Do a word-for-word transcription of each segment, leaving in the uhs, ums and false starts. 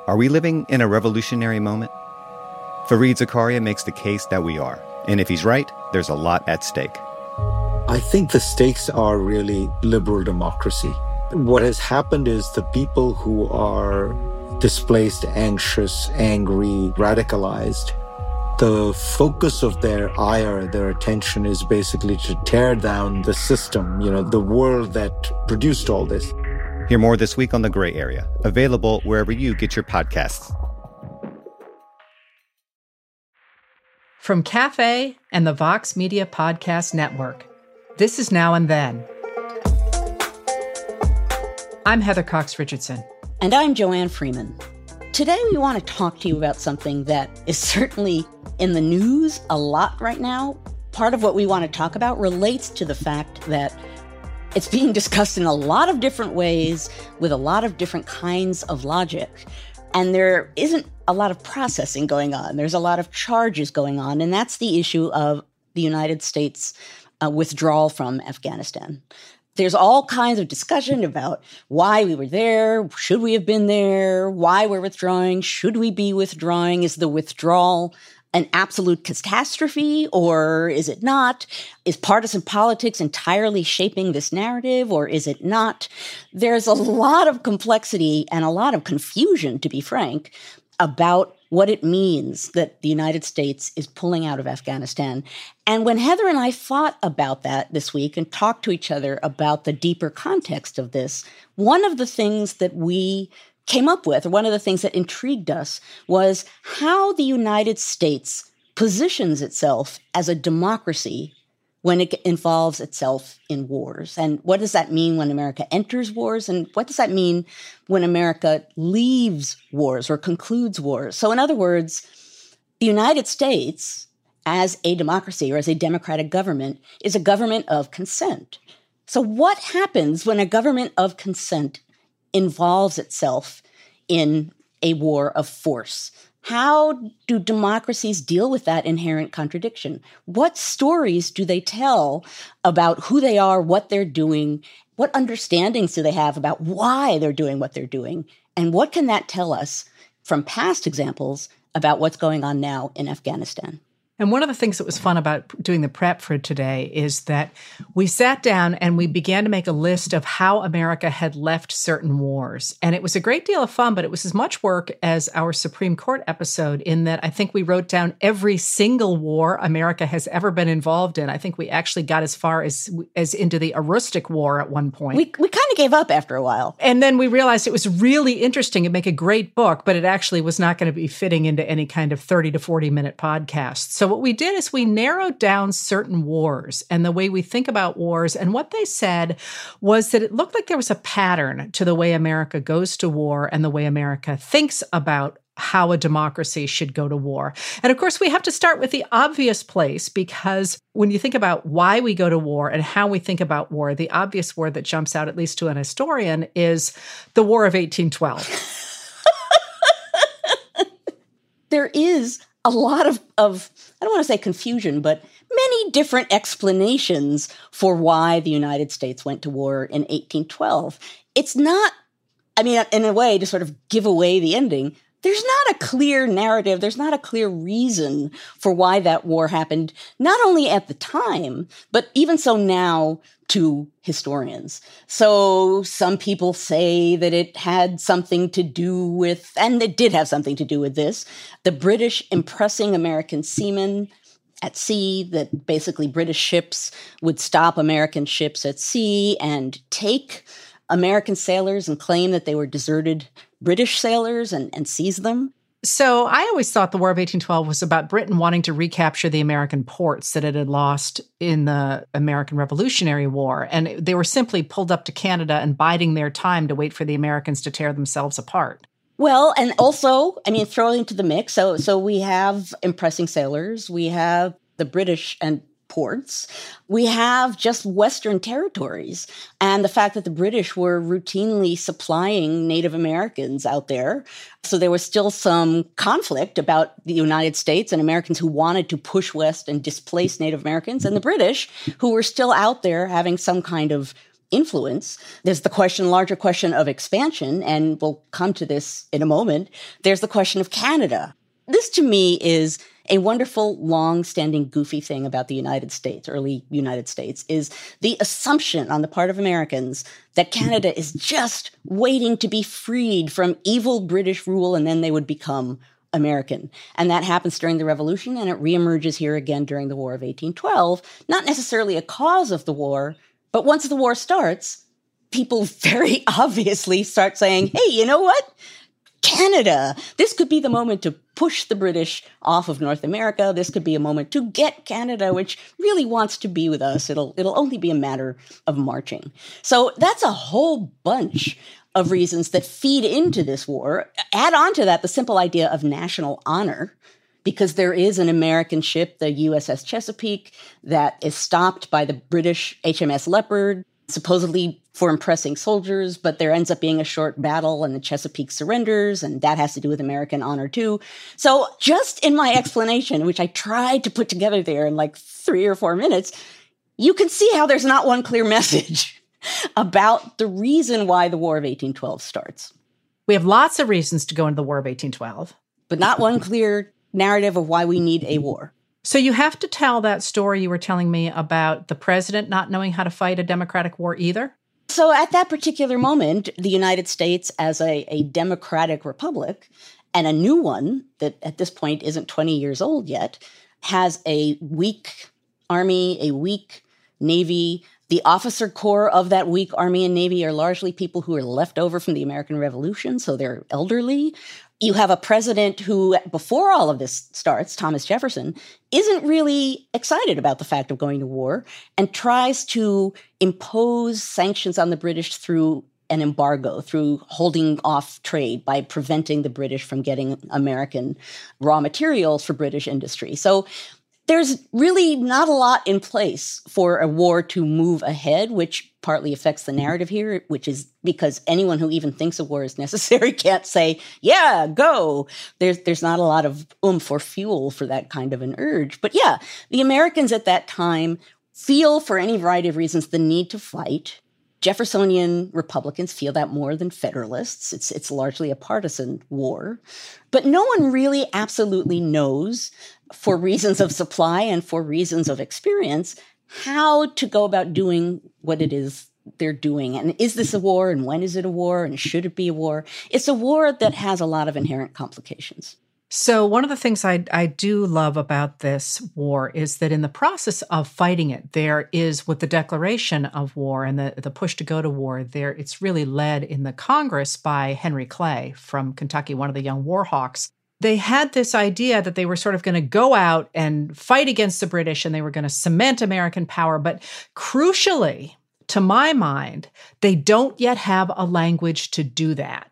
Are we living in a revolutionary moment? Fareed Zakaria makes the case that we are. And if he's right, there's a lot at stake. I think the stakes are really liberal democracy. What has happened is the people who are displaced, anxious, angry, radicalized, the focus of their ire, their attention is basically to tear down the system, you know, the world that produced all this. Hear more this week on The Gray Area, available wherever you get your podcasts. From Cafe and the Vox Media Podcast Network, this is Now and Then. I'm Heather Cox Richardson. And I'm Joanne Freeman. Today we want to talk to you about something that is certainly in the news a lot right now. Part of what we want to talk about relates to the fact that it's being discussed in a lot of different ways with a lot of different kinds of logic. And there isn't a lot of processing going on. There's a lot of charges going on. And that's the issue of the United States uh, withdrawal from Afghanistan. There's all kinds of discussion about why we were there. Should we have been there? Why we're withdrawing? Should we be withdrawing? Is the withdrawal an absolute catastrophe, or is it not? Is partisan politics entirely shaping this narrative, or is it not? There's a lot of complexity and a lot of confusion, to be frank, about what it means that the United States is pulling out of Afghanistan. And when Heather and I thought about that this week and talked to each other about the deeper context of this, one of the things that we came up with, or one of the things that intrigued us, was how the United States positions itself as a democracy when it involves itself in wars. And what does that mean when America enters wars? And what does that mean when America leaves wars or concludes wars? So in other words, the United States, as a democracy or as a democratic government, is a government of consent. So what happens when a government of consent involves itself in a war of force? How do democracies deal with that inherent contradiction? What stories do they tell about who they are, what they're doing? What understandings do they have about why they're doing what they're doing? And what can that tell us from past examples about what's going on now in Afghanistan? And one of the things that was fun about doing the prep for today is that we sat down and we began to make a list of how America had left certain wars. And it was a great deal of fun, but it was as much work as our Supreme Court episode, in that I think we wrote down every single war America has ever been involved in. I think we actually got as far as as into the Aroostook War at one point. We we kind of gave up after a while. And then we realized it was really interesting and make a great book, but it actually was not going to be fitting into any kind of thirty to forty minute podcast. So what we did is we narrowed down certain wars and the way we think about wars. And what they said was that it looked like there was a pattern to the way America goes to war and the way America thinks about how a democracy should go to war. And of course, we have to start with the obvious place, because when you think about why we go to war and how we think about war, the obvious war that jumps out, at least to an historian, is the War of eighteen twelve. There is a lot of, of, I don't want to say confusion, but many different explanations for why the United States went to war in eighteen twelve. It's not, I mean, in a way, to sort of give away the ending, there's not a clear narrative, there's not a clear reason for why that war happened, not only at the time, but even so now to historians. So some people say that it had something to do with, and it did have something to do with this, the British impressing American seamen at sea, that basically British ships would stop American ships at sea and take American sailors and claim that they were deserted British sailors and, and seize them. So I always thought the War of eighteen twelve was about Britain wanting to recapture the American ports that it had lost in the American Revolutionary War. And they were simply pulled up to Canada and biding their time to wait for the Americans to tear themselves apart. Well, and also, I mean, throw into the mix. So, so we have impressing sailors. We have the British and ports. We have just Western territories, and the fact that the British were routinely supplying Native Americans out there. So there was still some conflict about the United States and Americans who wanted to push west and displace Native Americans, and the British who were still out there having some kind of influence. There's the question, larger question of expansion, and we'll come to this in a moment. There's the question of Canada. This, to me, is a wonderful, long-standing, goofy thing about the United States, early United States, is the assumption on the part of Americans that Canada is just waiting to be freed from evil British rule, and then they would become American. And that happens during the Revolution, and it reemerges here again during the War of eighteen twelve, not necessarily a cause of the war, but once the war starts, people very obviously start saying, hey, you know what? Canada, this could be the moment to push the British off of North America. This could be a moment to get Canada, which really wants to be with us. It'll, it'll only be a matter of marching. So that's a whole bunch of reasons that feed into this war. Add on to that the simple idea of national honor, because there is an American ship, the U S S Chesapeake, that is stopped by the British H M S Leopard, supposedly for impressing soldiers, but there ends up being a short battle and the Chesapeake surrenders, and that has to do with American honor too. So just in my explanation, which I tried to put together there in like three or four minutes, you can see how there's not one clear message about the reason why the War of eighteen twelve starts. We have lots of reasons to go into the War of eighteen twelve. But not one clear narrative of why we need a war. So you have to tell that story you were telling me about the president not knowing how to fight a democratic war either? So at that particular moment, the United States as a, a democratic republic, and a new one that at this point isn't twenty years old yet, has a weak army, a weak navy. The officer corps of that weak army and navy are largely people who are left over from the American Revolution, so they're elderly. You have a president who, before all of this starts, Thomas Jefferson, isn't really excited about the fact of going to war and tries to impose sanctions on the British through an embargo, through holding off trade by preventing the British from getting American raw materials for British industry. So there's really not a lot in place for a war to move ahead, which partly affects the narrative here, which is because anyone who even thinks a war is necessary can't say, yeah, go. There's, there's not a lot of oomph or fuel for that kind of an urge. But yeah, the Americans at that time feel, for any variety of reasons, the need to fight. Jeffersonian Republicans feel that more than Federalists. It's, it's largely a partisan war. But no one really absolutely knows, for reasons of supply and for reasons of experience, how to go about doing what it is they're doing. And is this a war? And when is it a war? And should it be a war? It's a war that has a lot of inherent complications. So one of the things I, I do love about this war is that in the process of fighting it, there is, with the declaration of war and the, the push to go to war, there it's really led in the Congress by Henry Clay from Kentucky, one of the young war hawks. They had this idea that they were sort of going to go out and fight against the British and they were going to cement American power. But crucially, to my mind, they don't yet have a language to do that.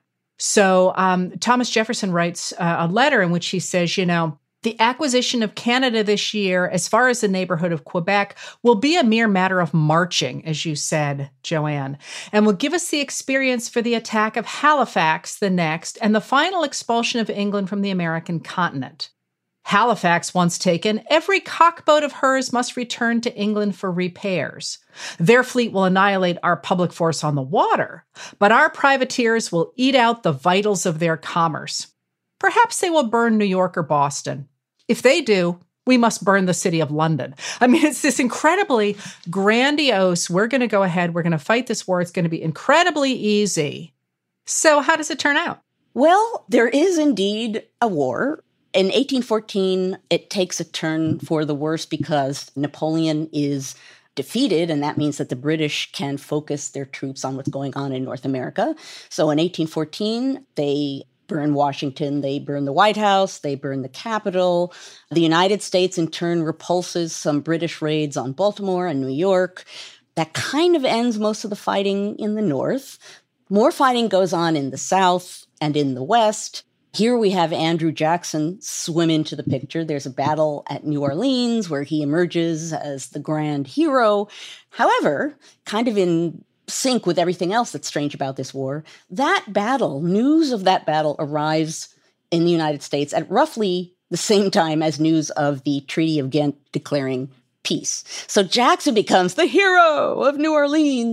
So um, Thomas Jefferson writes uh, a letter in which he says, you know, the acquisition of Canada this year, as far as the neighborhood of Quebec, will be a mere matter of marching, as you said, Joanne, and will give us the experience for the attack of Halifax the next and the final expulsion of England from the American continent. Halifax once taken, every cockboat of hers must return to England for repairs. Their fleet will annihilate our public force on the water, but our privateers will eat out the vitals of their commerce. Perhaps they will burn New York or Boston. If they do, we must burn the city of London. I mean, it's this incredibly grandiose, we're going to go ahead, we're going to fight this war, it's going to be incredibly easy. So how does it turn out? Well, there is indeed a war. In eighteen fourteen, it takes a turn for the worse because Napoleon is defeated, and that means that the British can focus their troops on what's going on in North America. So in eighteen fourteen, they burn Washington, they burn the White House, they burn the Capitol. The United States, in turn, repulses some British raids on Baltimore and New York. That kind of ends most of the fighting in the North. More fighting goes on in the South and in the West. Here we have Andrew Jackson swim into the picture. There's a battle at New Orleans where he emerges as the grand hero. However, kind of in sync with everything else that's strange about this war, that battle, news of that battle arrives in the United States at roughly the same time as news of the Treaty of Ghent declaring peace. So Jackson becomes the hero of New Orleans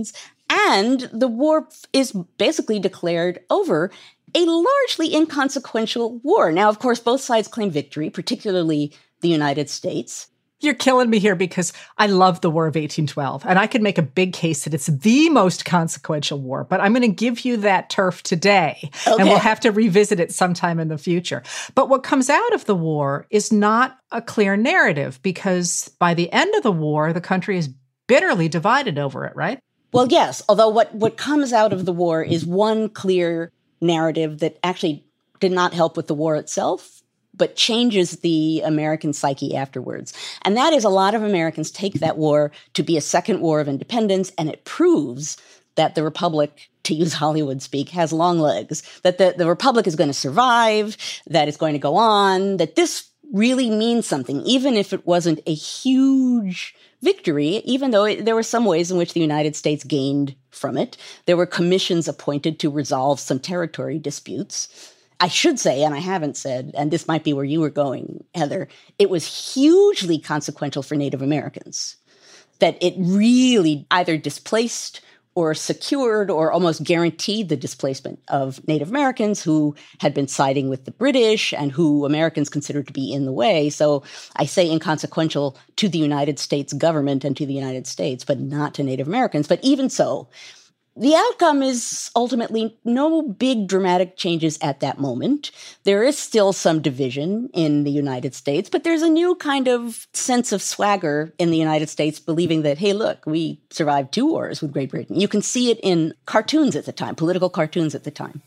And the war is basically declared over, a largely inconsequential war. Now, of course, both sides claim victory, particularly the United States. You're killing me here because I love the War of eighteen twelve, and I could make a big case that it's the most consequential war, but I'm going to give you that turf today, okay. And we'll have to revisit it sometime in the future. But what comes out of the war is not a clear narrative, because by the end of the war, the country is bitterly divided over it, right? Well, yes, although what, what comes out of the war is one clear narrative that actually did not help with the war itself, but changes the American psyche afterwards. And that is, a lot of Americans take that war to be a second war of independence, and it proves that the Republic, to use Hollywood speak, has long legs, that the, the Republic is going to survive, that it's going to go on, that this really means something, even if it wasn't a huge victory, even though it, there were some ways in which the United States gained from it. There were commissions appointed to resolve some territory disputes. I should say, and I haven't said, and this might be where you were going, Heather, it was hugely consequential for Native Americans, that it really either displaced or secured or almost guaranteed the displacement of Native Americans who had been siding with the British and who Americans considered to be in the way. So I say inconsequential to the United States government and to the United States, but not to Native Americans. But even so, the outcome is ultimately no big dramatic changes at that moment. There is still some division in the United States, but there's a new kind of sense of swagger in the United States, believing that, hey, look, we survived two wars with Great Britain. You can see it in cartoons at the time, political cartoons at the time.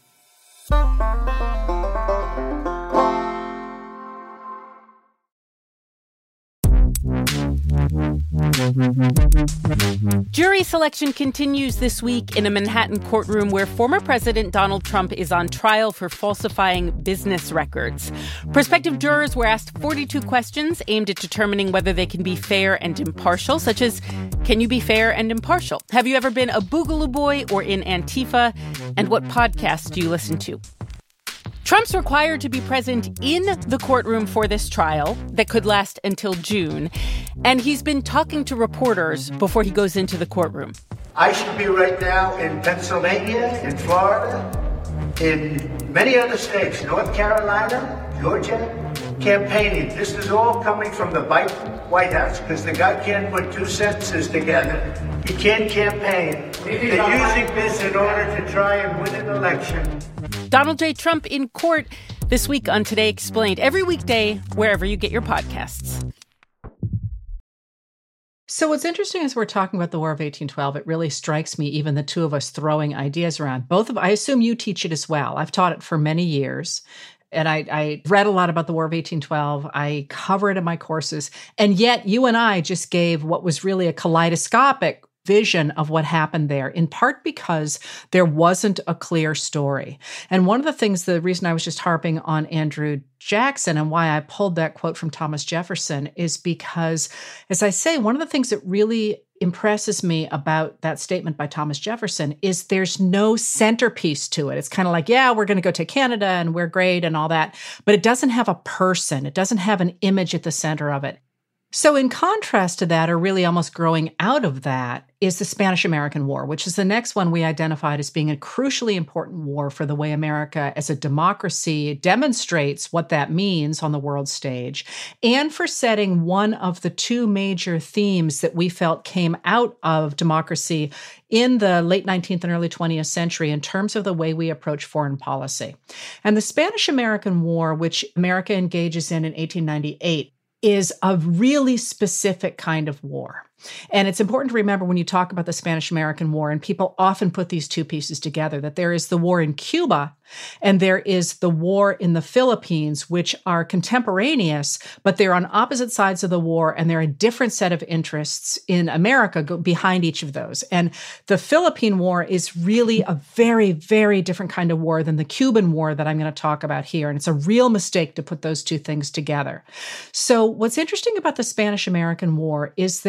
Jury selection continues this week in a Manhattan courtroom where former President Donald Trump is on trial for falsifying business records. Prospective jurors were asked forty-two questions aimed at determining whether they can be fair and impartial, such as, can you be fair and impartial? Have you ever been a Boogaloo Boy or in Antifa? And what podcasts do you listen to? Trump's required to be present in the courtroom for this trial that could last until June, and he's been talking to reporters before he goes into the courtroom. I should be right now in Pennsylvania, in Florida, in many other states, North Carolina, Georgia, campaigning. This is all coming from the White House because the guy can't put two sentences together. He can't campaign. They're using this in order to try and win an election. Donald J. Trump in court this week on Today Explained, every weekday, wherever you get your podcasts. So what's interesting as we're talking about the War of eighteen twelve, it really strikes me, even the two of us throwing ideas around. Both of, I assume you teach it as well. I've taught it for many years. And I, I read a lot about the War of eighteen twelve. I cover it in my courses. And yet you and I just gave what was really a kaleidoscopic vision of what happened there, in part because there wasn't a clear story. And one of the things, the reason I was just harping on Andrew Jackson and why I pulled that quote from Thomas Jefferson is because, as I say, one of the things that really impresses me about that statement by Thomas Jefferson is there's no centerpiece to it. It's kind of like, yeah, we're going to go to Canada and we're great and all that, but it doesn't have a person. It doesn't have an image at the center of it. So in contrast to that, or really almost growing out of that, is the Spanish-American War, which is the next one we identified as being a crucially important war for the way America as a democracy demonstrates what that means on the world stage, and for setting one of the two major themes that we felt came out of democracy in the late nineteenth and early twentieth century in terms of the way we approach foreign policy. And the Spanish-American War, which America engages in in eighteen ninety-eight, is a really specific kind of war. And it's important to remember when you talk about the Spanish-American War, and people often put these two pieces together, that there is the war in Cuba and there is the war in the Philippines, which are contemporaneous, but they're on opposite sides of the war, and they're a different set of interests in America behind each of those. And the Philippine War is really a very, very different kind of war than the Cuban War that I'm going to talk about here. And it's a real mistake to put those two things together. So what's interesting about the Spanish-American War is that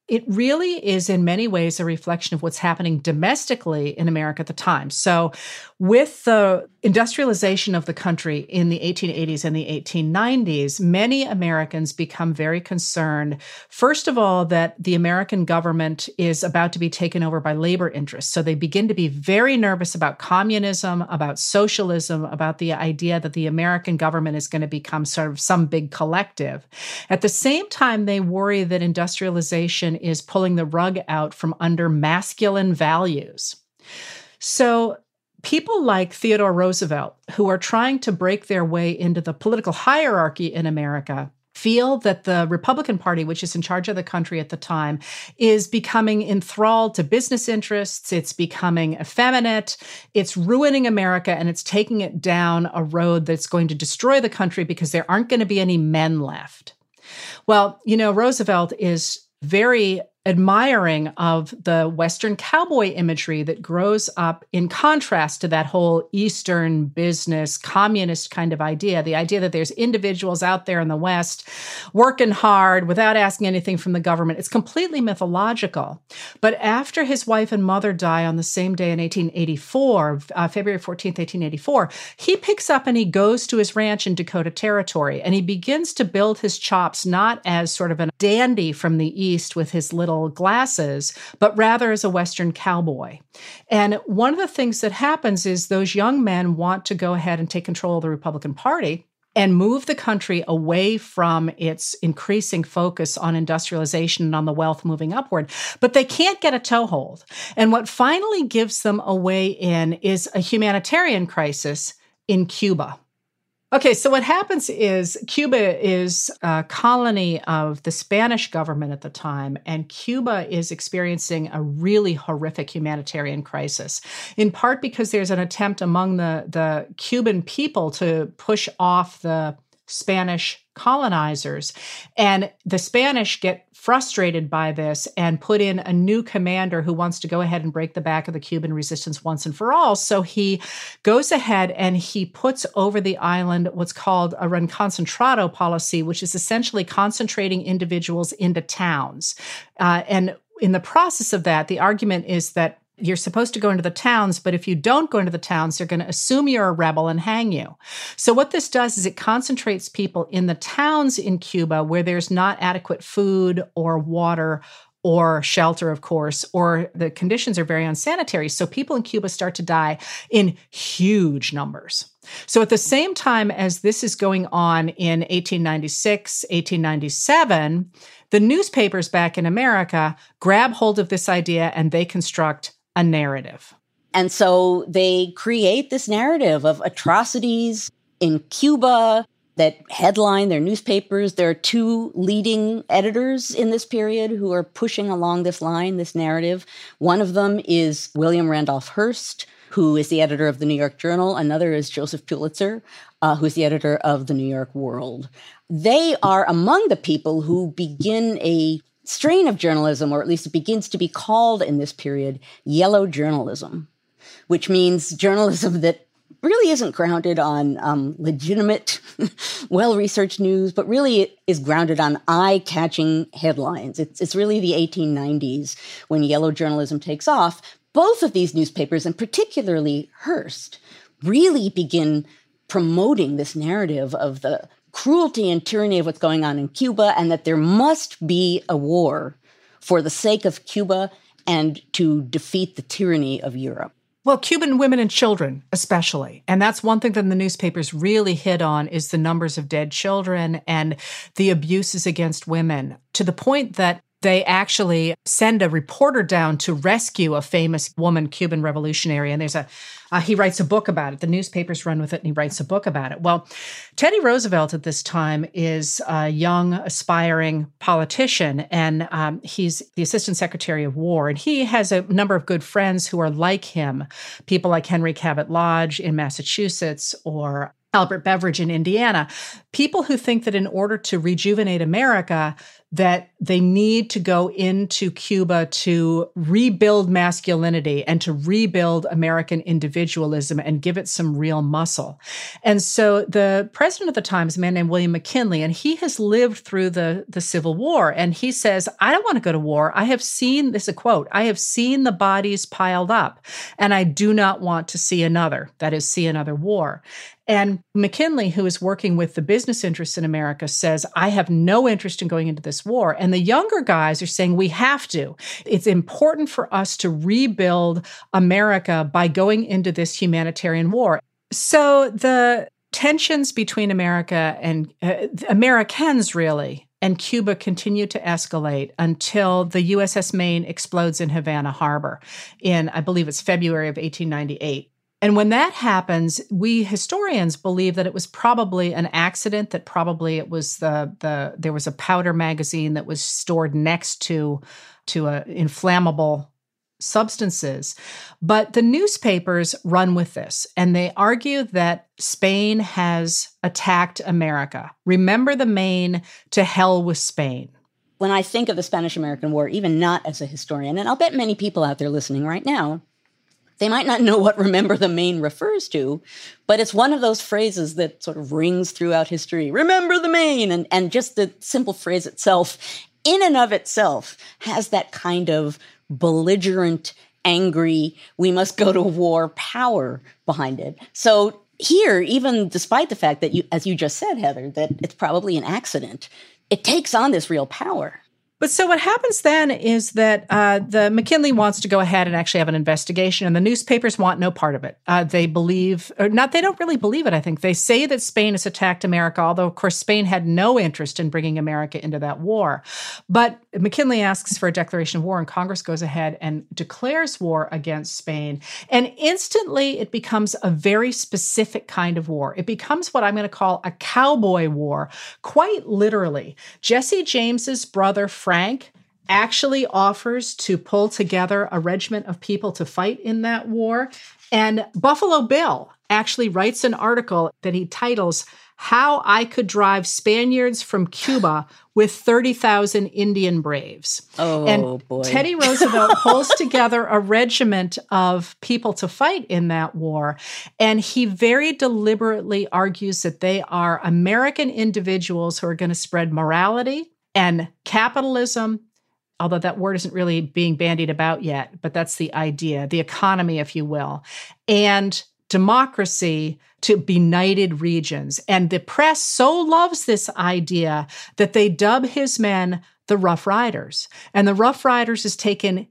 it really is in many ways a reflection of what's happening domestically in America at the time. So with the industrialization of the country in the eighteen eighties and the eighteen nineties, many Americans become very concerned, first of all, that the American government is about to be taken over by labor interests. So they begin to be very nervous about communism, about socialism, about the idea that the American government is going to become sort of some big collective. At the same time, they worry that industrialization is pulling the rug out from under masculine values. So people like Theodore Roosevelt, who are trying to break their way into the political hierarchy in America, feel that the Republican Party, which is in charge of the country at the time, is becoming enthralled to business interests. It's becoming effeminate. It's ruining America, and it's taking it down a road that's going to destroy the country because there aren't going to be any men left. Well, you know, Roosevelt is very admiring of the Western cowboy imagery that grows up in contrast to that whole Eastern business communist kind of idea, the idea that there's individuals out there in the West working hard without asking anything from the government. It's completely mythological. But after his wife and mother die on the same day in eighteen eighty-four, uh, February fourteenth, eighteen eighty-four, he picks up and he goes to his ranch in Dakota Territory, and he begins to build his chops not as sort of a dandy from the East with his little glasses, but rather as a Western cowboy. And one of the things that happens is those young men want to go ahead and take control of the Republican Party and move the country away from its increasing focus on industrialization and on the wealth moving upward. But they can't get a toehold. And what finally gives them a way in is a humanitarian crisis in Cuba. Okay, so what happens is Cuba is a colony of the Spanish government at the time, and Cuba is experiencing a really horrific humanitarian crisis, in part because there's an attempt among the, the Cuban people to push off the Spanish colonizers. And the Spanish get frustrated by this and put in a new commander who wants to go ahead and break the back of the Cuban resistance once and for all. So he goes ahead and he puts over the island what's called a reconcentrado policy, which is essentially concentrating individuals into towns. Uh, and in the process of that, the argument is that you're supposed to go into the towns, but if you don't go into the towns, they're going to assume you're a rebel and hang you. So what this does is it concentrates people in the towns in Cuba where there's not adequate food or water or shelter, of course, or the conditions are very unsanitary. So people in Cuba start to die in huge numbers. So at the same time as this is going on in eighteen ninety-six, eighteen ninety-seven, the newspapers back in America grab hold of this idea and they construct a narrative. And so they create this narrative of atrocities in Cuba that headline their newspapers. There are two leading editors in this period who are pushing along this line, this narrative. One of them is William Randolph Hearst, who is the editor of the New York Journal. Another is Joseph Pulitzer, uh, who is the editor of the New York World. They are among the people who begin a strain of journalism, or at least it begins to be called in this period, yellow journalism, which means journalism that really isn't grounded on um, legitimate, well-researched news, but really it is grounded on eye-catching headlines. It's, it's really the eighteen nineties when yellow journalism takes off. Both of these newspapers, and particularly Hearst, really begin promoting this narrative of the cruelty and tyranny of what's going on in Cuba, and that there must be a war for the sake of Cuba and to defeat the tyranny of Europe. Well, Cuban women and children, especially. And that's one thing that the newspapers really hit on is the numbers of dead children and the abuses against women, to the point that they actually send a reporter down to rescue a famous woman Cuban revolutionary. And there's a, uh, he writes a book about it. The newspapers run with it and he writes a book about it. Well, Teddy Roosevelt at this time is a young, aspiring politician, and um, he's the Assistant Secretary of War. And he has a number of good friends who are like him, people like Henry Cabot Lodge in Massachusetts or Albert Beveridge in Indiana, people who think that in order to rejuvenate America, that they need to go into Cuba to rebuild masculinity and to rebuild American individualism and give it some real muscle. And so the president at the time is a man named William McKinley, and he has lived through the, the Civil War. And he says, I don't want to go to war. I have seen, this is a quote, I have seen the bodies piled up, and I do not want to see another, that is, see another war. And McKinley, who is working with the business interests in America, says, I have no interest in going into this war. And the younger guys are saying, we have to. It's important for us to rebuild America by going into this humanitarian war. So the tensions between America and uh, Americans, really, and Cuba continue to escalate until the U S S Maine explodes in Havana Harbor in, I believe it's February of eighteen ninety-eight. And when that happens, we historians believe that it was probably an accident, that probably it was the the there was a powder magazine that was stored next to to a inflammable substances. But the newspapers run with this, and they argue that Spain has attacked America. Remember the Maine, to hell with Spain. When I think of the Spanish-American War, even not as a historian, and I'll bet many people out there listening right now, they might not know what remember the Maine refers to, but it's one of those phrases that sort of rings throughout history. Remember the Maine! And, and just the simple phrase itself, in and of itself, has that kind of belligerent, angry, we must go to war power behind it. So here, even despite the fact that, you, as you just said, Heather, that it's probably an accident, it takes on this real power. But so what happens then is that uh, the McKinley wants to go ahead and actually have an investigation, and the newspapers want no part of it. Uh, they believe, or not, they don't really believe it, I think. They say that Spain has attacked America, although, of course, Spain had no interest in bringing America into that war. But McKinley asks for a declaration of war, and Congress goes ahead and declares war against Spain. And instantly, it becomes a very specific kind of war. It becomes what I'm going to call a cowboy war, quite literally. Jesse James's brother, Frank, actually offers to pull together a regiment of people to fight in that war. And Buffalo Bill actually writes an article that he titles, How I Could Drive Spaniards from Cuba with thirty thousand Indian Braves. Oh, and boy. Teddy Roosevelt pulls together a regiment of people to fight in that war. And he very deliberately argues that they are American individuals who are going to spread morality and capitalism, although that word isn't really being bandied about yet, but that's the idea, the economy, if you will, and democracy to benighted regions. And the press so loves this idea that they dub his men the Rough Riders. And the Rough Riders is taken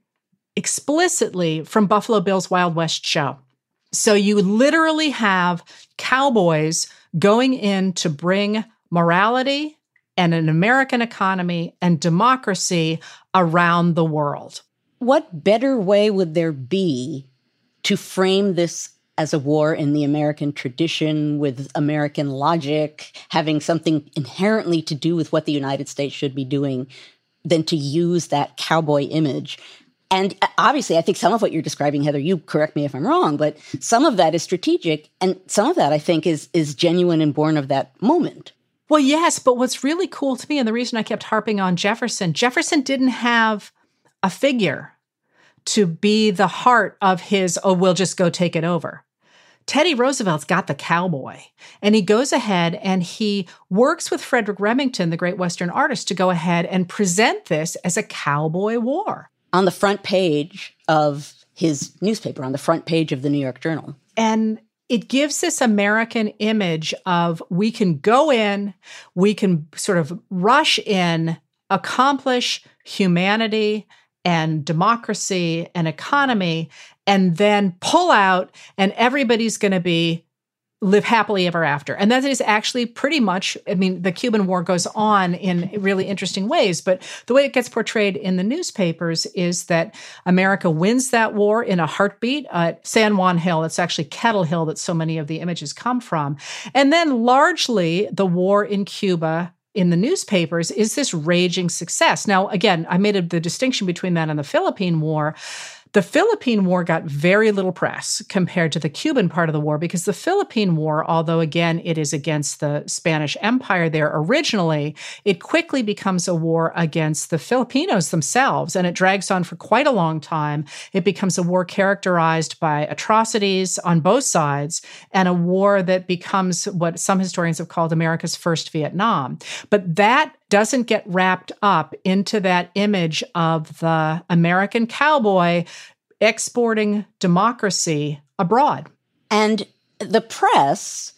explicitly from Buffalo Bill's Wild West show. So you literally have cowboys going in to bring morality and an American economy and democracy around the world. What better way would there be to frame this as a war in the American tradition, with American logic, having something inherently to do with what the United States should be doing, than to use that cowboy image? And obviously, I think some of what you're describing, Heather, you correct me if I'm wrong, but some of that is strategic, and some of that, I think, is is genuine and born of that moment. Well, yes, but what's really cool to me, and the reason I kept harping on Jefferson, Jefferson didn't have a figure to be the heart of his, oh, we'll just go take it over. Teddy Roosevelt's got the cowboy, and he goes ahead and he works with Frederick Remington, the great Western artist, to go ahead and present this as a cowboy war. On the front page of his newspaper, on the front page of the New York Journal. And it gives this American image of we can go in, we can sort of rush in, accomplish humanity and democracy and economy, and then pull out, and everybody's going to be live happily ever after. And that is actually pretty much, I mean, the Cuban War goes on in really interesting ways, but the way it gets portrayed in the newspapers is that America wins that war in a heartbeat at San Juan Hill. It's actually Kettle Hill that so many of the images come from. And then largely the war in Cuba in the newspapers is this raging success. Now, again, I made a, the distinction between that and the Philippine War. The Philippine War got very little press compared to the Cuban part of the war because the Philippine War, although again it is against the Spanish Empire there originally, it quickly becomes a war against the Filipinos themselves, and it drags on for quite a long time. It becomes a war characterized by atrocities on both sides and a war that becomes what some historians have called America's first Vietnam. But that doesn't get wrapped up into that image of the American cowboy exporting democracy abroad. And the press,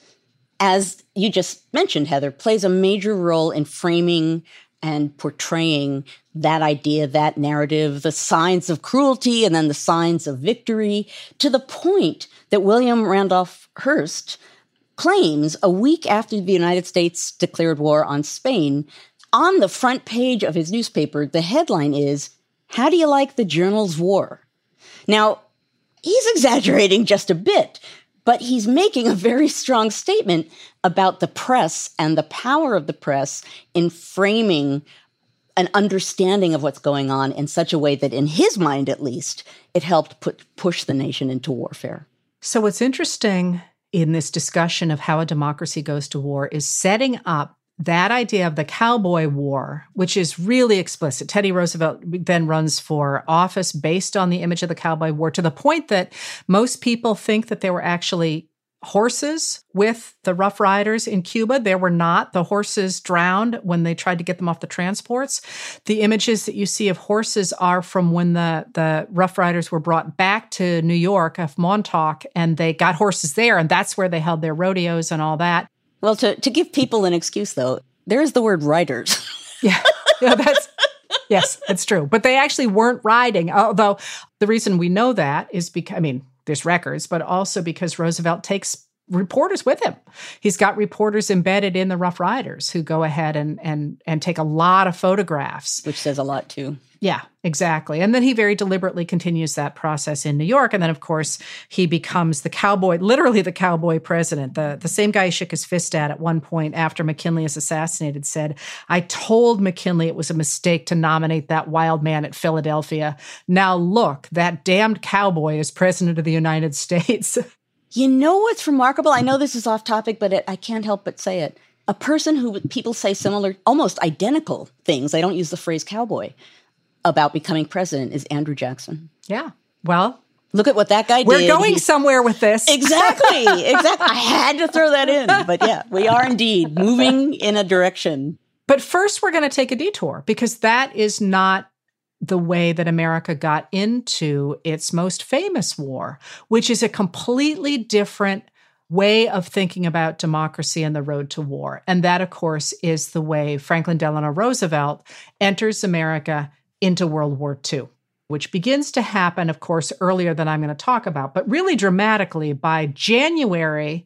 as you just mentioned, Heather, plays a major role in framing and portraying that idea, that narrative, the signs of cruelty and then the signs of victory, to the point that William Randolph Hearst claims a week after the United States declared war on Spain, on the front page of his newspaper, the headline is, "How do you like the Journal's war?" Now, he's exaggerating just a bit, but he's making a very strong statement about the press and the power of the press in framing an understanding of what's going on in such a way that, in his mind at least, it helped put, push the nation into warfare. So what's interesting in this discussion of how a democracy goes to war is setting up that idea of the cowboy war, which is really explicit. Teddy Roosevelt then runs for office based on the image of the cowboy war, to the point that most people think that there were actually horses with the Rough Riders in Cuba. There were not. The horses drowned when they tried to get them off the transports. The images that you see of horses are from when the, the Rough Riders were brought back to New York, of Montauk, and they got horses there, and that's where they held their rodeos and all that. Well, to, to give people an excuse, though, there's the word riders. yeah, yeah, that's yes, that's true. But they actually weren't riding. Although the reason we know that is because, I mean, there's records, but also because Roosevelt takes reporters with him. He's got reporters embedded in the Rough Riders who go ahead and and and take a lot of photographs. Which says a lot, too. Yeah, exactly. And then he very deliberately continues that process in New York. And then, of course, he becomes the cowboy, literally the cowboy president. The, the same guy he shook his fist at at one point after McKinley is assassinated said, "I told McKinley it was a mistake to nominate that wild man at Philadelphia. Now look, that damned cowboy is president of the United States." You know what's remarkable? I know this is off topic, but it, I can't help but say it. A person who people say similar, almost identical things, I don't use the phrase cowboy, about becoming president is Andrew Jackson. Yeah. Well, look at what that guy we're did. We're going he, somewhere with this. Exactly. Exactly. I had to throw that in. But yeah, we are indeed moving in a direction. But first, we're going to take a detour because that is not the way that America got into its most famous war, which is a completely different way of thinking about democracy and the road to war. And that, of course, is the way Franklin Delano Roosevelt enters America into World War Two, which begins to happen, of course, earlier than I'm going to talk about, but really dramatically by January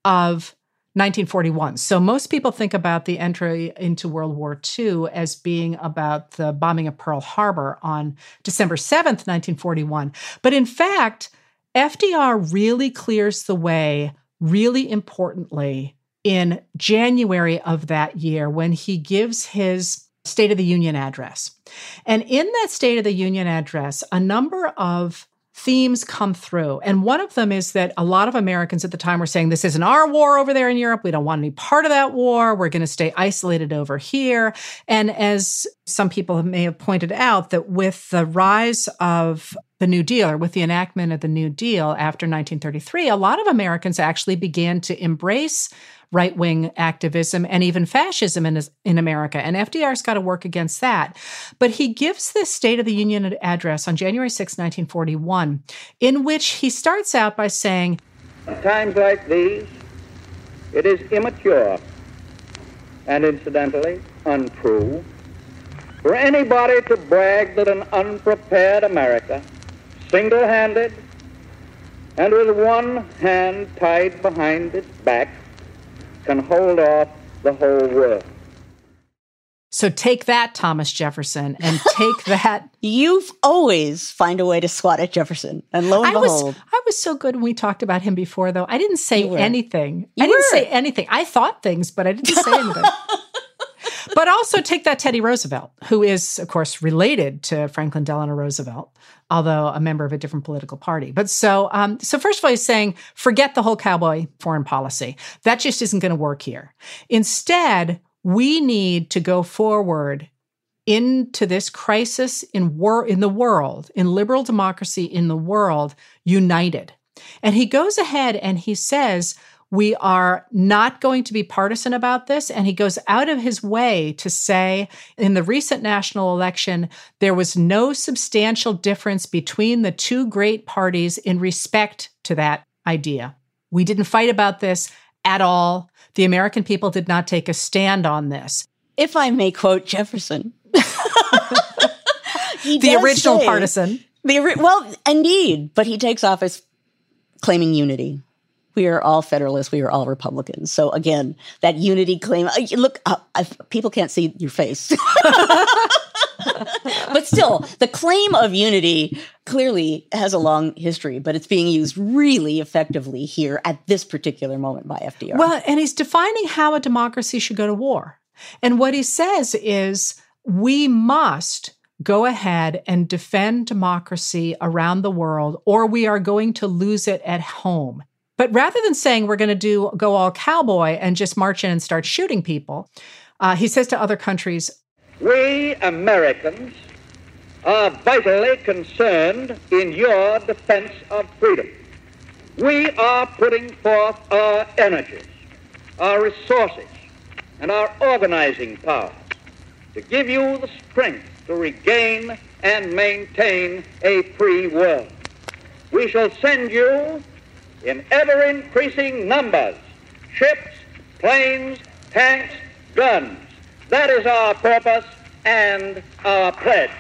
of nineteen forty-one. So most people think about the entry into World War Two as being about the bombing of Pearl Harbor on December seventh, nineteen forty-one. But in fact, F D R really clears the way, really importantly, in January of that year when he gives his State of the Union address. And in that State of the Union address, a number of themes come through. And one of them is that a lot of Americans at the time were saying, this isn't our war over there in Europe. We don't want any part of that war. We're going to stay isolated over here. And as some people may have pointed out, that with the rise of the New Deal, or with the enactment of the New Deal after nineteen thirty-three, a lot of Americans actually began to embrace right-wing activism and even fascism in, in America. And F D R's got to work against that. But he gives this State of the Union address on January sixth, nineteen forty-one, in which he starts out by saying, "At times like these, it is immature and incidentally untrue for anybody to brag that an unprepared America, single-handed and with one hand tied behind its back, can hold off the whole world." So take that, Thomas Jefferson, and take that. You've always find a way to swat at Jefferson, and lo and I behold. Was, I was so good when we talked about him before, though. I didn't say anything. You I didn't were. say anything. I thought things, but I didn't say anything. But also take that Teddy Roosevelt, who is, of course, related to Franklin Delano Roosevelt. although a member of a different political party. But so, um, so first of all, he's saying, forget the whole cowboy foreign policy. That just isn't going to work here. Instead, we need to go forward into this crisis in war in the world, in liberal democracy in the world, united. And he goes ahead and he says, we are not going to be partisan about this. And he goes out of his way to say, in the recent national election, there was no substantial difference between the two great parties in respect to that idea. We didn't fight about this at all. The American people did not take a stand on this. If I may quote Jefferson. The original say, partisan. The, well, indeed, but he takes office claiming unity. We are all Federalists. We are all Republicans. So again, that unity claim, look, uh, I, people can't see your face. But still, the claim of unity clearly has a long history, but it's being used really effectively here at this particular moment by F D R. Well, and he's defining how a democracy should go to war. And what he says is, we must go ahead and defend democracy around the world, or we are going to lose it at home. But rather than saying we're going to do go all cowboy and just march in and start shooting people, uh, he says to other countries, we Americans are vitally concerned in your defense of freedom. We are putting forth our energies, our resources, and our organizing power to give you the strength to regain and maintain a free world. We shall send you in ever-increasing numbers, ships, planes, tanks, guns. That is our purpose and our pledge.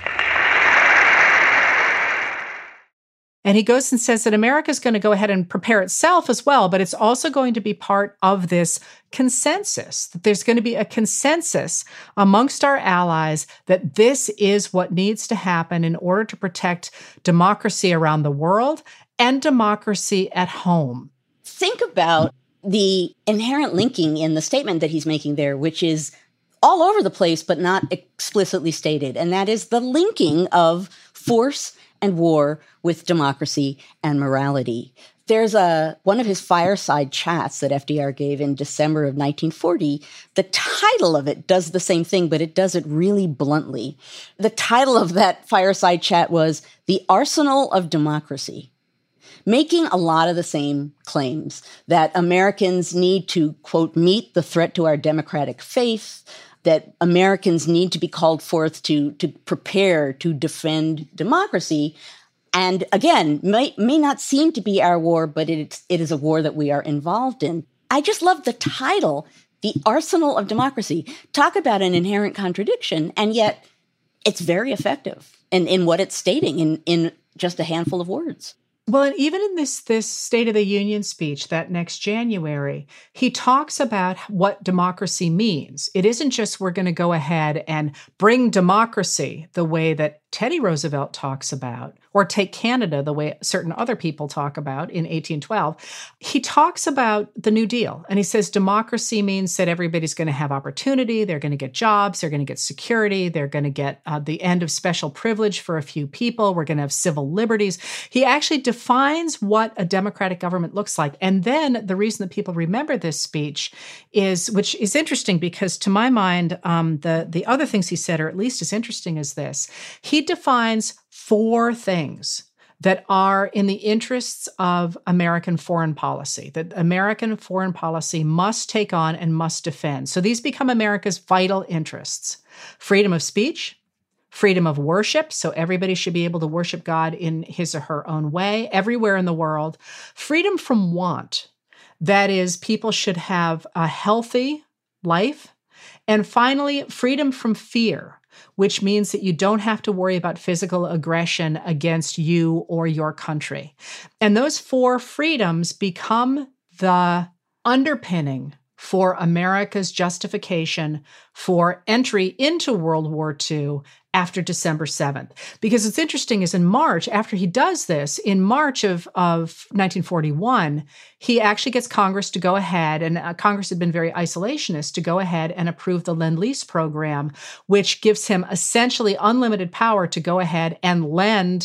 And he goes and says that America is going to go ahead and prepare itself as well, but it's also going to be part of this consensus, that there's going to be a consensus amongst our allies that this is what needs to happen in order to protect democracy around the world and democracy at home. Think about the inherent linking in the statement that he's making there, which is all over the place, but not explicitly stated. And that is the linking of force and war with democracy and morality. There's a one of his fireside chats that F D R gave in December of nineteen forty. The title of it does the same thing, but it does it really bluntly. The title of that fireside chat was The Arsenal of Democracy, making a lot of the same claims that Americans need to, quote, meet the threat to our democratic faith, that Americans need to be called forth to, to prepare to defend democracy. And again, may, may not seem to be our war, but it, it is a war that we are involved in. I just love the title, The Arsenal of Democracy. Talk about an inherent contradiction, and yet it's very effective in, in what it's stating in, in just a handful of words. Well, and even in this, this State of the Union speech that next January, he talks about what democracy means. It isn't just we're going to go ahead and bring democracy the way that Teddy Roosevelt talks about, or take Canada the way certain other people talk about in eighteen twelve. He talks about the New Deal, and he says democracy means that everybody's going to have opportunity, they're going to get jobs, they're going to get security, they're going to get uh, the end of special privilege for a few people, we're going to have civil liberties. He actually defines what a democratic government looks like. And then the reason that people remember this speech is, which is interesting because to my mind, um, the, the other things he said are at least as interesting as this. He defines four things that are in the interests of American foreign policy, that American foreign policy must take on and must defend. So these become America's vital interests: freedom of speech, freedom of worship, so everybody should be able to worship God in his or her own way, everywhere in the world; freedom from want, that is, people should have a healthy life; and finally, freedom from fear, which means that you don't have to worry about physical aggression against you or your country. And those four freedoms become the underpinning for America's justification for entry into World War Two after December seventh. Because it's interesting is in March, after he does this, in March of, of nineteen forty-one, he actually gets Congress to go ahead, and uh, Congress had been very isolationist, to go ahead and approve the Lend-Lease program, which gives him essentially unlimited power to go ahead and lend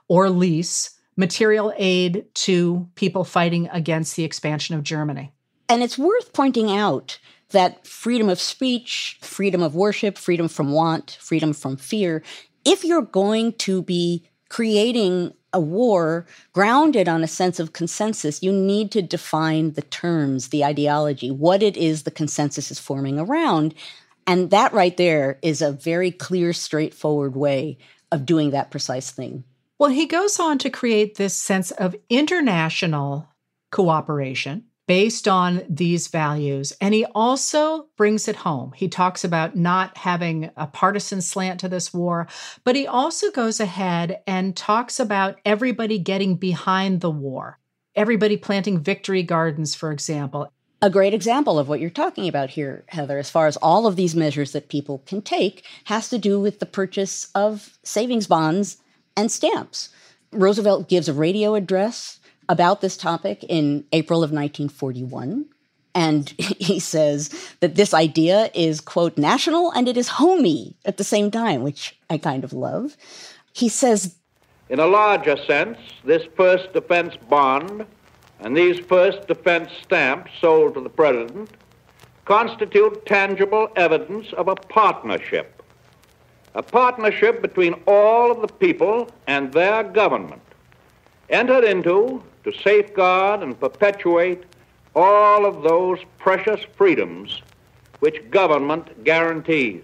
or lease material aid to people fighting against the expansion of Germany. And it's worth pointing out that freedom of speech, freedom of worship, freedom from want, freedom from fear, if you're going to be creating a war grounded on a sense of consensus, you need to define the terms, the ideology, what it is the consensus is forming around. And that right there is a very clear, straightforward way of doing that precise thing. Well, he goes on to create this sense of international cooperation based on these values. And he also brings it home. He talks about not having a partisan slant to this war, but he also goes ahead and talks about everybody getting behind the war, everybody planting victory gardens, for example. A great example of what you're talking about here, Heather, as far as all of these measures that people can take, has to do with the purchase of savings bonds and stamps. Roosevelt gives a radio address about this topic in April of nineteen forty-one. And he says that this idea is, quote, national and it is homey at the same time, which I kind of love. He says, in a larger sense, this first defense bond and these first defense stamps sold to the President constitute tangible evidence of a partnership, a partnership between all of the people and their government, entered into to safeguard and perpetuate all of those precious freedoms which government guarantees.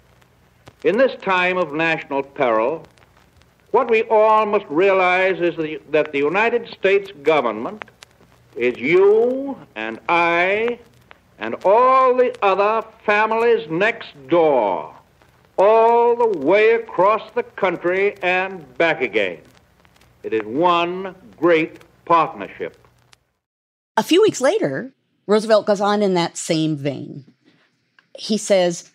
In this time of national peril, what we all must realize is the, that the United States government is you and I and all the other families next door, all the way across the country and back again. It is one great partnership. A few weeks later, Roosevelt goes on in that same vein. He says,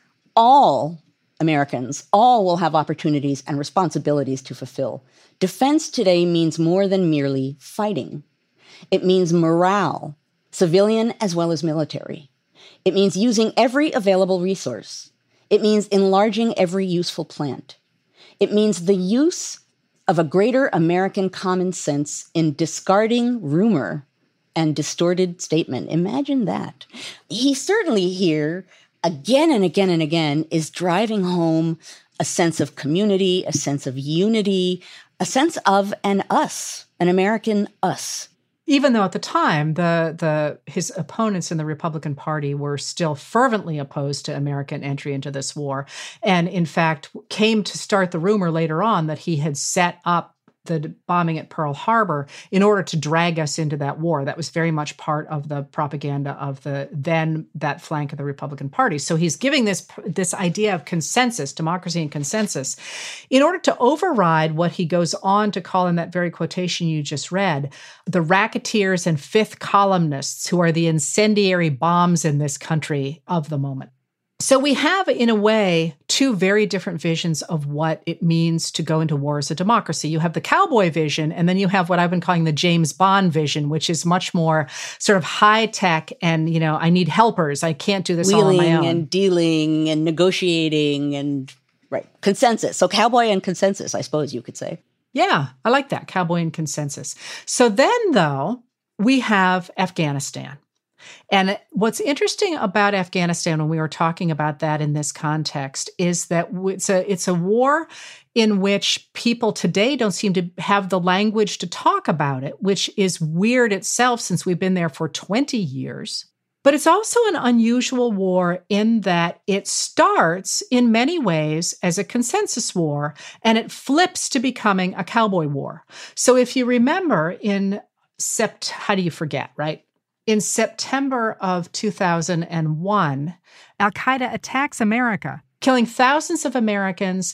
all Americans, all will have opportunities and responsibilities to fulfill. Defense today means more than merely fighting. It means morale, civilian as well as military. It means using every available resource. It means enlarging every useful plant. It means the use of a greater American common sense in discarding rumor and distorted statement. Imagine that. He certainly here, again and again and again, is driving home a sense of community, a sense of unity, a sense of an us, an American us. Even though at the time, the the his opponents in the Republican Party were still fervently opposed to American entry into this war, and in fact came to start the rumor later on that he had set up the bombing at Pearl Harbor in order to drag us into that war. That was very much part of the propaganda of the then that flank of the Republican Party. So he's giving this this idea of consensus, democracy and consensus, in order to override what he goes on to call in that very quotation you just read, the racketeers and fifth columnists who are the incendiary bombs in this country of the moment. So we have, in a way, two very different visions of what it means to go into war as a democracy. You have the cowboy vision, and then you have what I've been calling the James Bond vision, which is much more sort of high tech and, you know, I need helpers. I can't do this all on my own. Wheeling and dealing and negotiating and, right, consensus. So cowboy and consensus, I suppose you could say. Yeah, I like that, cowboy and consensus. So then, though, we have Afghanistan. And what's interesting about Afghanistan when we were talking about that in this context is that it's a it's a war in which people today don't seem to have the language to talk about it, which is weird itself since we've been there for twenty years. But it's also an unusual war in that it starts in many ways as a consensus war and it flips to becoming a cowboy war. So if you remember in Sept, how do you forget, right? In September of two thousand one, al-Qaeda attacks America, killing thousands of Americans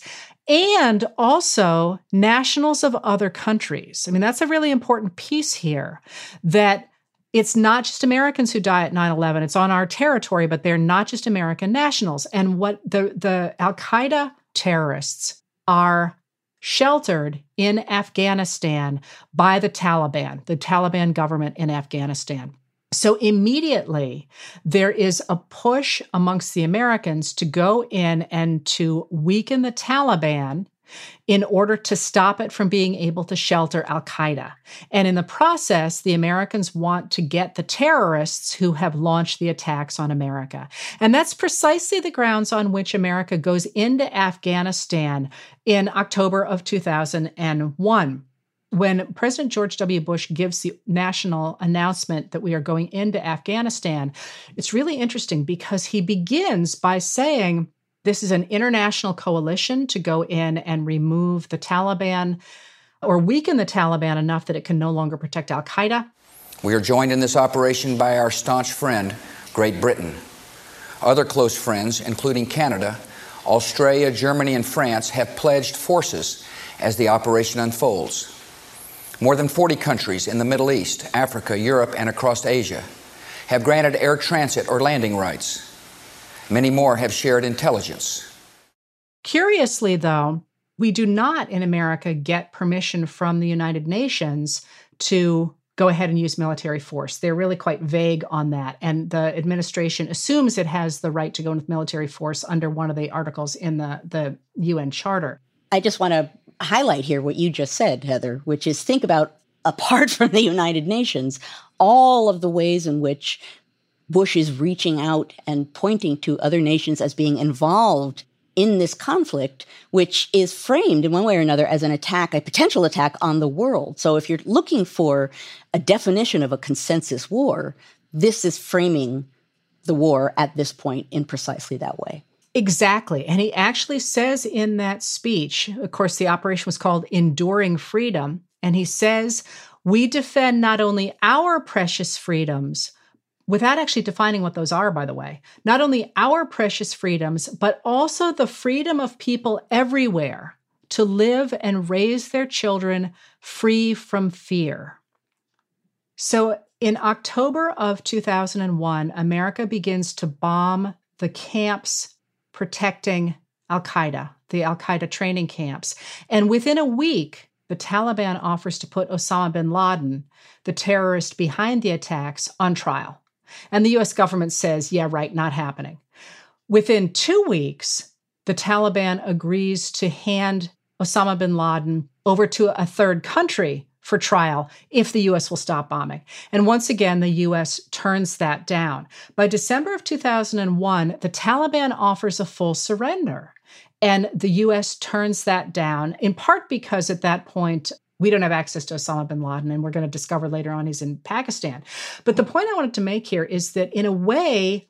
and also nationals of other countries. I mean, that's a really important piece here, that it's not just Americans who die at nine eleven. It's on our territory, but they're not just American nationals. And what the, the al-Qaeda terrorists are sheltered in Afghanistan by the Taliban, the Taliban government in Afghanistan. So immediately, there is a push amongst the Americans to go in and to weaken the Taliban in order to stop it from being able to shelter al-Qaeda. And in the process, the Americans want to get the terrorists who have launched the attacks on America. And that's precisely the grounds on which America goes into Afghanistan in October of two thousand one. When President George W. Bush gives the national announcement that we are going into Afghanistan, it's really interesting because he begins by saying, this is an international coalition to go in and remove the Taliban or weaken the Taliban enough that it can no longer protect al-Qaeda. We are joined in this operation by our staunch friend, Great Britain. Other close friends, including Canada, Australia, Germany, and France, have pledged forces as the operation unfolds. More than forty countries in the Middle East, Africa, Europe, and across Asia have granted air transit or landing rights. Many more have shared intelligence. Curiously, though, we do not in America get permission from the United Nations to go ahead and use military force. They're really quite vague on that. And the administration assumes it has the right to go with military force under one of the articles in the, the U N Charter. I just want to highlight here what you just said, Heather, which is think about, apart from the United Nations, all of the ways in which Bush is reaching out and pointing to other nations as being involved in this conflict, which is framed in one way or another as an attack, a potential attack on the world. So if you're looking for a definition of a consensus war, this is framing the war at this point in precisely that way. Exactly. And he actually says in that speech, of course, the operation was called Enduring Freedom. And he says, we defend not only our precious freedoms, without actually defining what those are, by the way, not only our precious freedoms, but also the freedom of people everywhere to live and raise their children free from fear. So in October of two thousand one, America begins to bomb the camps protecting al-Qaeda, the al-Qaeda training camps. And within a week, the Taliban offers to put Osama bin Laden, the terrorist behind the attacks, on trial. And the U S government says, yeah, right, not happening. Within two weeks, the Taliban agrees to hand Osama bin Laden over to a third country for trial if the U S will stop bombing. And once again, the U S turns that down. By December of two thousand one, the Taliban offers a full surrender. And the U S turns that down, in part because at that point, we don't have access to Osama bin Laden, and we're going to discover later on he's in Pakistan. But the point I wanted to make here is that in a way,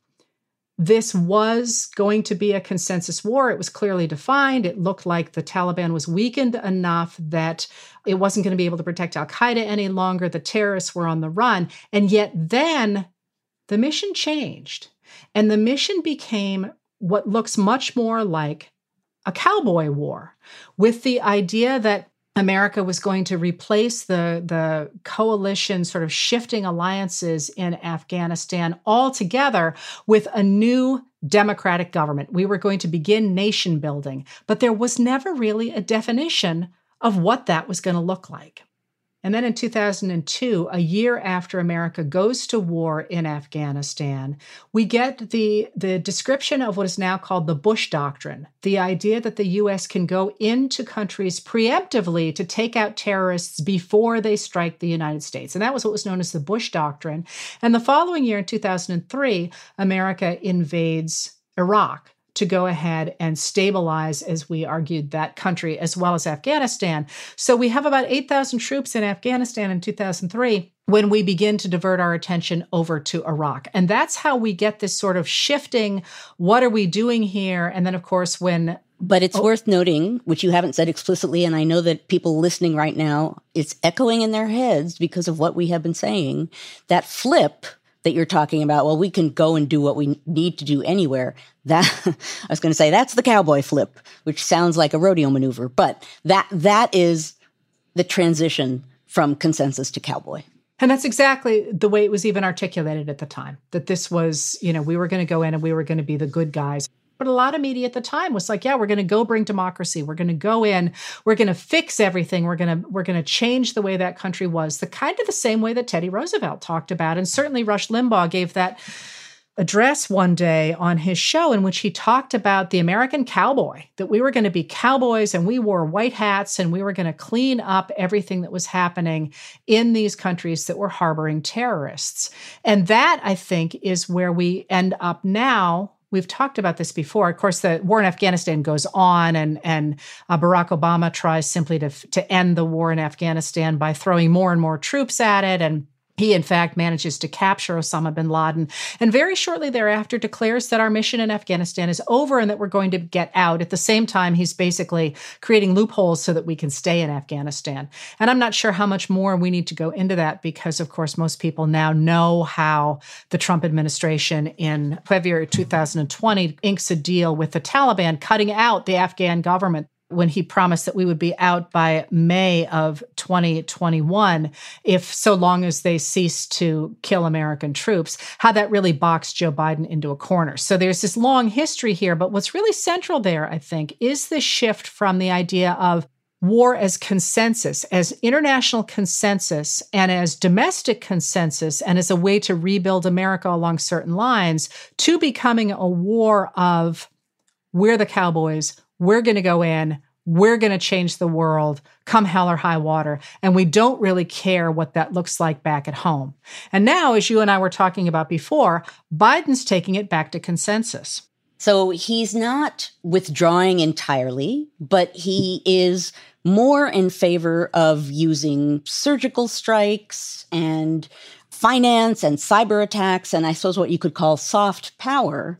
this was going to be a consensus war. It was clearly defined. It looked like the Taliban was weakened enough that it wasn't going to be able to protect al-Qaeda any longer. The terrorists were on the run. And yet then the mission changed. And the mission became what looks much more like a cowboy war, with the idea that America was going to replace the, the coalition sort of shifting alliances in Afghanistan altogether with a new democratic government. We were going to begin nation building, but there was never really a definition of what that was going to look like. And then in two thousand two, a year after America goes to war in Afghanistan, we get the, the description of what is now called the Bush Doctrine, the idea that the U S can go into countries preemptively to take out terrorists before they strike the United States. And that was what was known as the Bush Doctrine. And the following year, in two thousand three, America invades Iraq to go ahead and stabilize, as we argued, that country as well as Afghanistan. So we have about eight thousand troops in Afghanistan in two thousand three when we begin to divert our attention over to Iraq. And that's how we get this sort of shifting, what are we doing here? And then, of course, when... But it's oh. worth noting, which you haven't said explicitly, and I know that people listening right now, it's echoing in their heads because of what we have been saying, that flip that you're talking about, well, we can go and do what we need to do anywhere. That I was going to say that's the cowboy flip, which sounds like a rodeo maneuver, but that that is the transition from consensus to cowboy. And that's exactly the way it was even articulated at the time, that this was, you know, we were going to go in and we were going to be the good guys. But a lot of media at the time was like, yeah, we're going to go bring democracy. We're going to go in. We're going to fix everything. We're going to we're going to change the way that country was, the kind of the same way that Teddy Roosevelt talked about. And certainly Rush Limbaugh gave that address one day on his show in which he talked about the American cowboy, that we were going to be cowboys and we wore white hats and we were going to clean up everything that was happening in these countries that were harboring terrorists. And that, I think, is where we end up now. We've talked about this before. Of course, the war in Afghanistan goes on, and, and uh, Barack Obama tries simply to, to end the war in Afghanistan by throwing more and more troops at it. And he, in fact, manages to capture Osama bin Laden, and very shortly thereafter declares that our mission in Afghanistan is over and that we're going to get out. At the same time, he's basically creating loopholes so that we can stay in Afghanistan. And I'm not sure how much more we need to go into that because, of course, most people now know how the Trump administration in February two thousand twenty inks a deal with the Taliban, cutting out the Afghan government when he promised that we would be out by May of twenty twenty-one, if so long as they ceased to kill American troops, how that really boxed Joe Biden into a corner. So there's this long history here, but what's really central there, I think, is the shift from the idea of war as consensus, as international consensus, and as domestic consensus, and as a way to rebuild America along certain lines, to becoming a war of we're the cowboys, we're going to go in, we're going to change the world, come hell or high water, and we don't really care what that looks like back at home. And now, as you and I were talking about before, Biden's taking it back to consensus. So he's not withdrawing entirely, but he is more in favor of using surgical strikes and finance and cyber attacks, and I suppose what you could call soft power,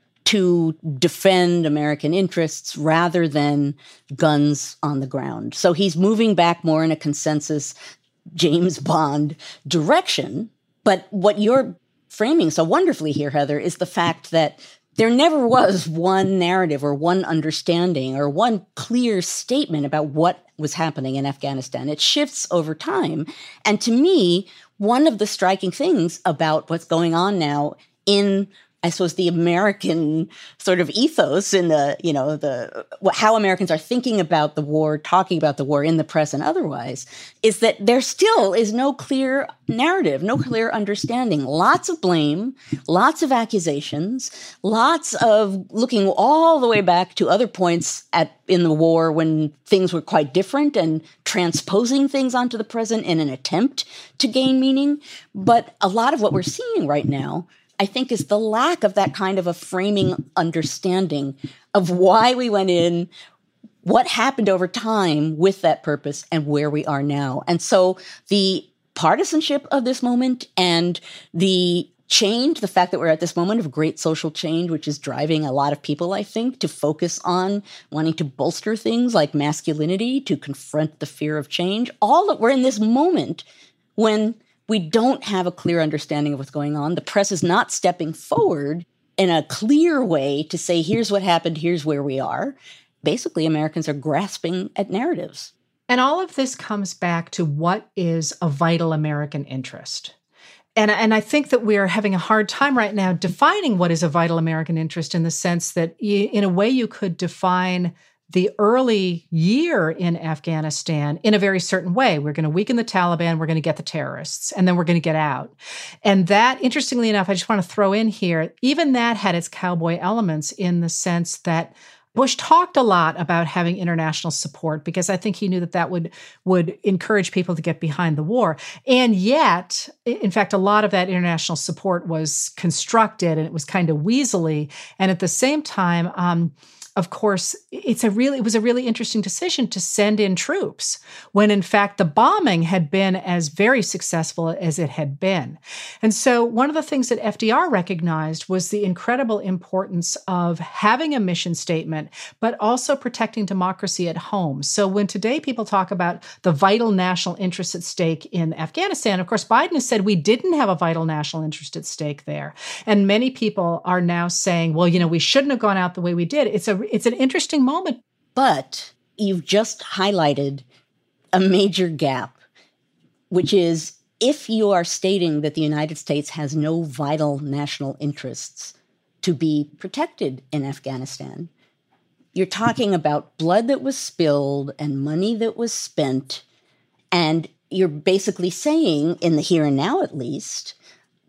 to defend American interests rather than guns on the ground. So he's moving back more in a consensus James Bond direction. But what you're framing so wonderfully here, Heather, is the fact that there never was one narrative or one understanding or one clear statement about what was happening in Afghanistan. It shifts over time. And to me, one of the striking things about what's going on now in, I suppose, the American sort of ethos in the, you know, the how Americans are thinking about the war, talking about the war in the press and otherwise, is that there still is no clear narrative, no clear understanding. Lots of blame, lots of accusations, lots of looking all the way back to other points at in the war when things were quite different and transposing things onto the present in an attempt to gain meaning. But a lot of what we're seeing right now, I think, is the lack of that kind of a framing understanding of why we went in, what happened over time with that purpose, and where we are now. And so the partisanship of this moment and the change, the fact that we're at this moment of great social change, which is driving a lot of people, I think, to focus on wanting to bolster things like masculinity, to confront the fear of change, all that we're in this moment when we don't have a clear understanding of what's going on. The press is not stepping forward in a clear way to say, here's what happened, here's where we are. Basically, Americans are grasping at narratives. And all of this comes back to what is a vital American interest. And, and I think that we are having a hard time right now defining what is a vital American interest, in the sense that you, in a way you could define the early year in Afghanistan in a very certain way. We're going to weaken the Taliban, we're going to get the terrorists, and then we're going to get out. And that, interestingly enough, I just want to throw in here, even that had its cowboy elements, in the sense that Bush talked a lot about having international support, because I think he knew that that would, would encourage people to get behind the war. And yet, in fact, a lot of that international support was constructed, and it was kind of weaselly. And at the same time, um, of course, it's a really, it was a really interesting decision to send in troops when, in fact, the bombing had been as very successful as it had been. And so one of the things that F D R recognized was the incredible importance of having a mission statement, but also protecting democracy at home. So when today people talk about the vital national interest at stake in Afghanistan, of course, Biden has said we didn't have a vital national interest at stake there. And many people are now saying, well, you know, we shouldn't have gone out the way we did. It's a It's an interesting moment. But you've just highlighted a major gap, which is, if you are stating that the United States has no vital national interests to be protected in Afghanistan, you're talking about blood that was spilled and money that was spent, and you're basically saying, in the here and now at least,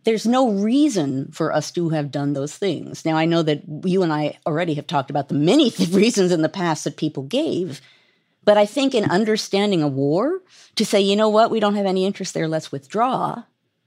there's no reason for us to have done those things. Now, I know that you and I already have talked about the many th- reasons in the past that people gave, but I think in understanding a war, to say, you know what, we don't have any interest there, let's withdraw,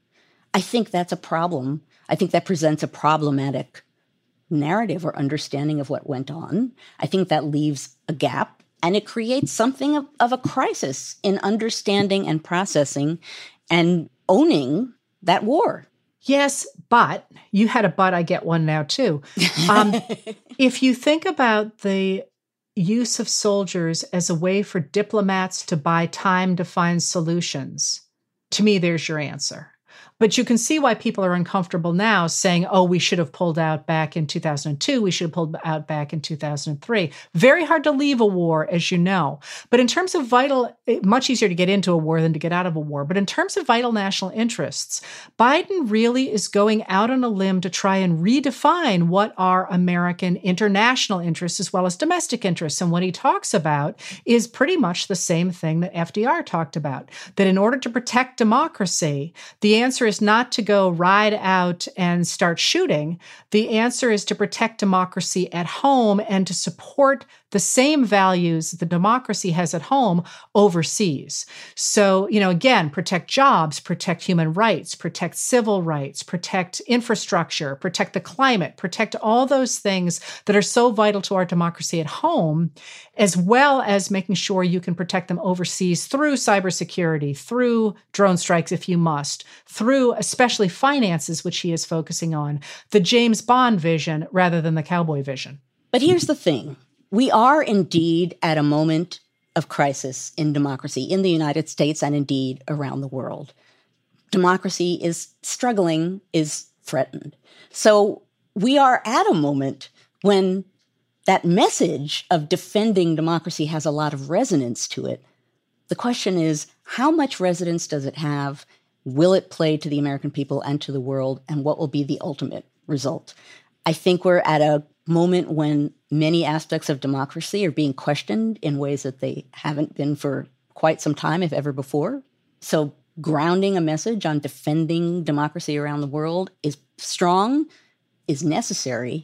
I think that's a problem. I think that presents a problematic narrative or understanding of what went on. I think that leaves a gap, and it creates something of, of a crisis in understanding and processing and owning that war. Yes, but you had a but, I get one now too. Um, if you think about the use of soldiers as a way for diplomats to buy time to find solutions, to me, there's your answer. But you can see why people are uncomfortable now saying, oh, we should have pulled out back in two thousand two. We should have pulled out back in two thousand three. Very hard to leave a war, as you know. But in terms of vital, much easier to get into a war than to get out of a war. But in terms of vital national interests, Biden really is going out on a limb to try and redefine what are American international interests as well as domestic interests. And what he talks about is pretty much the same thing that F D R talked about, that in order to protect democracy, the answer is not to go ride out and start shooting. The answer is to protect democracy at home and to support the same values the democracy has at home overseas. So, you know, again, protect jobs, protect human rights, protect civil rights, protect infrastructure, protect the climate, protect all those things that are so vital to our democracy at home, as well as making sure you can protect them overseas through cybersecurity, through drone strikes if you must, through especially finances, which he is focusing on, the James Bond vision rather than the cowboy vision. But here's the thing. We are indeed at a moment of crisis in democracy in the United States and indeed around the world. Democracy is struggling, is threatened. So we are at a moment when that message of defending democracy has a lot of resonance to it. The question is, how much resonance does it have? Will it play to the American people and to the world? And what will be the ultimate result? I think we're at a moment when many aspects of democracy are being questioned in ways that they haven't been for quite some time, if ever before. So grounding a message on defending democracy around the world is strong, is necessary,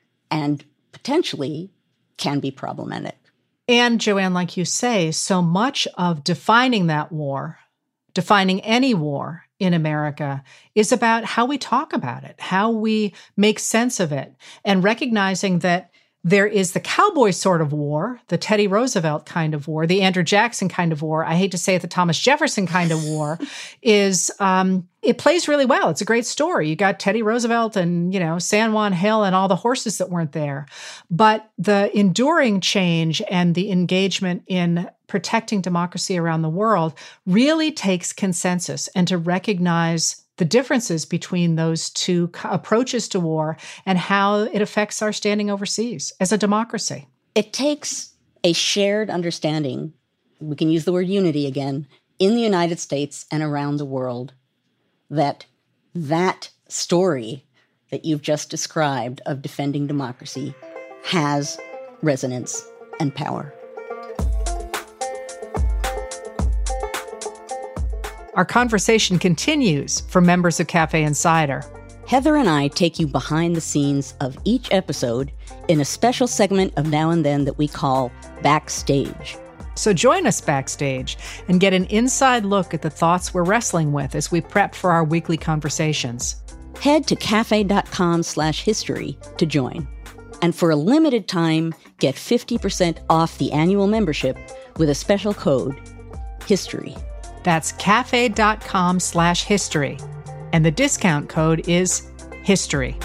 and potentially can be problematic. And Joanne, like you say, so much of defining that war, defining any war in America, is about how we talk about it, how we make sense of it, and recognizing that there is the cowboy sort of war, the Teddy Roosevelt kind of war, the Andrew Jackson kind of war. I hate to say it, the Thomas Jefferson kind of war is, um, it plays really well. It's a great story. You got Teddy Roosevelt and, you know, San Juan Hill and all the horses that weren't there. But the enduring change and the engagement in protecting democracy around the world really takes consensus and to recognize the differences between those two approaches to war and how it affects our standing overseas as a democracy. It takes a shared understanding, we can use the word unity again, in the United States and around the world, that that story that you've just described of defending democracy has resonance and power. Our conversation continues for members of Cafe Insider. Heather and I take you behind the scenes of each episode in a special segment of Now and Then that we call Backstage. So join us backstage and get an inside look at the thoughts we're wrestling with as we prep for our weekly conversations. Head to cafe.com slash history to join. And for a limited time, get fifty percent off the annual membership with a special code, HISTORY. That's cafe.com slash history. And the discount code is HISTORY.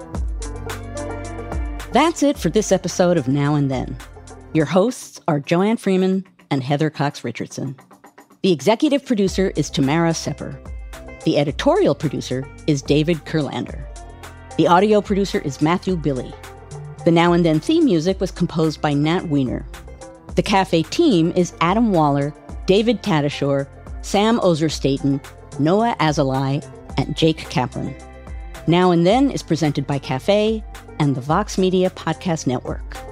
That's it for this episode of Now and Then. Your hosts are Joanne Freeman and Heather Cox Richardson. The executive producer is Tamara Sepper. The editorial producer is David Kurlander. The audio producer is Matthew Billy. The Now and Then theme music was composed by Nat Weiner. The Cafe team is Adam Waller, David Tadashore, Sam Ozer-Staten, Noah Azalai, and Jake Kaplan. Now and Then is presented by Cafe and the Vox Media Podcast Network.